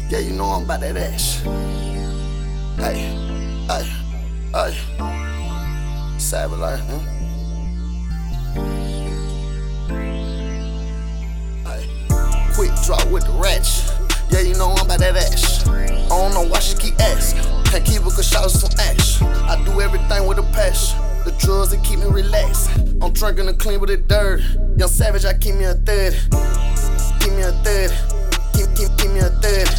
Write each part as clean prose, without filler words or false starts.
Yeah, you know I'm about that ass. Hey, hey, hey. Savage like, Hey. Quick drop with the ratchet. Yeah, you know I'm about that ass. I don't know why she keep asking. Can't keep her cause shots some action. I do everything with a passion. The drugs that keep me relaxed. I'm drinking and clean with the dirt. Young Savage, I keep me a 30. Give me a 30. Give me a 30.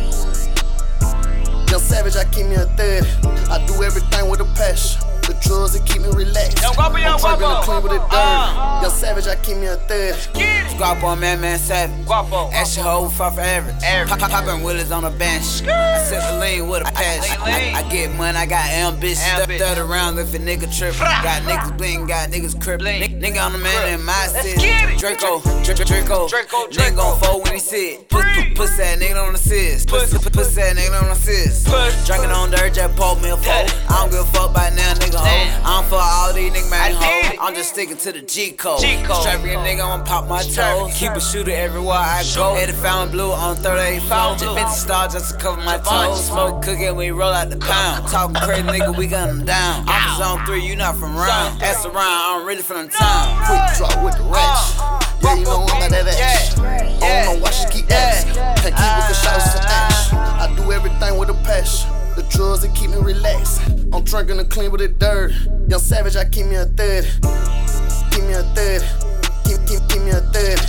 Young Savage, I keep me a 30. I do everything with a passion. The drugs that keep me relaxed. I'm drinking and clean with the dirt. Young Savage, I keep me a 30. Guapo, man, savage. Guapo. Ashy hoe, far for average. Poppin' willies on the bench. I set the lean with a passion. I get money, I got ambition. 30 rounds if a nigga trippin'. Got niggas bling, got niggas crippin'. Nigga on the man in my city. Draco. Nigga gon' fold when he sit. Puss that nigga on the sis. Puss that nigga on the sis. Drinkin' on dirt, just poke me a foe. I don't give a fuck by now, nigga. I don't fuck all these niggas, man, hoes. I'm just sticking to the G code. Strap your nigga, I'ma pop my toes. Keep a shooter everywhere I go. Headed found blue on 38 just 50 stars just to cover my toes. Smoke cookie, we roll out the pound. Talking crazy, nigga, we gun them down. I'm from zone 3, you not from round. Ask around, I'm really from the town. Quick drop with the ratchet. Yeah, you know I'm about that ass. I don't know why she keep asking. Can't keep her cause shots some action. I do everything with a passion. The drugs that keep me relaxed. I'm drinking and clean with the dirt. Young Savage, I keep me a 30. Give me a 30. Give me a 30.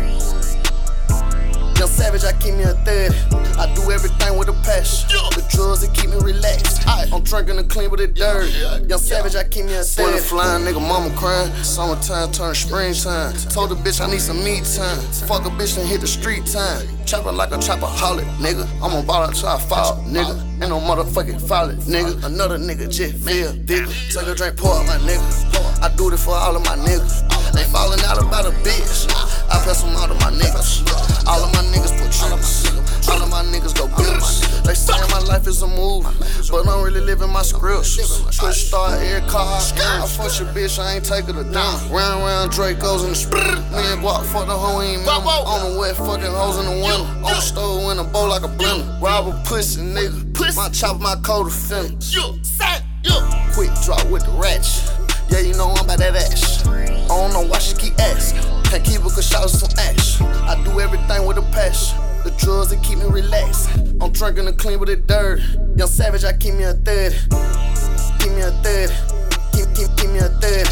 Young Savage, I keep me a 30. I do everything with a passion. The drugs that keep me relaxed. I'm drinking and clean with the dirt. Young Savage, I keep me a 30. Flying nigga, mama crying. Summertime turn springtime. Told the bitch I need some me time. Fuck a bitch and hit the street time. Chopper like a chopaholic, nigga. I'm on ball until I fall, nigga. Ain't no motherfucking folly, nigga. Another nigga just feel bigger. Take a drink, pour up my nigga. I do this for all of my niggas. They falling out about a bitch. I pass them out of my niggas. All of my niggas put triggers. All of my niggas go bills. They say my life is a movie, but I'm really living my scripts. Switch star, air car. I fuck your bitch, I ain't take her to down. Round Dracos in the split. Me and Guap fuck the hoe, ain't mama. On the wet fucking hoes in the winter. On the stove in a bowl like a blender. Rob a pussy, nigga. My chop, my coat of feelings. Quick drop with the ratchet. Yeah, you know I'm about that ass. I don't know why she keep asking. Can't keep her cause shots some action. I do everything with a passion. The drugs that keep me relaxed. I'm drinking and clean with the dirt. Young Savage, I keep me a 30. Give me a 30. Give me a 30.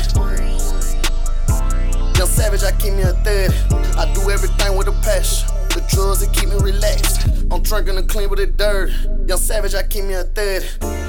Young Savage, I keep me a 30. I do everything with a passion. The drugs that keep me relaxed. I'm drinking and clean with the dirt. Young Savage, I keep me a 30.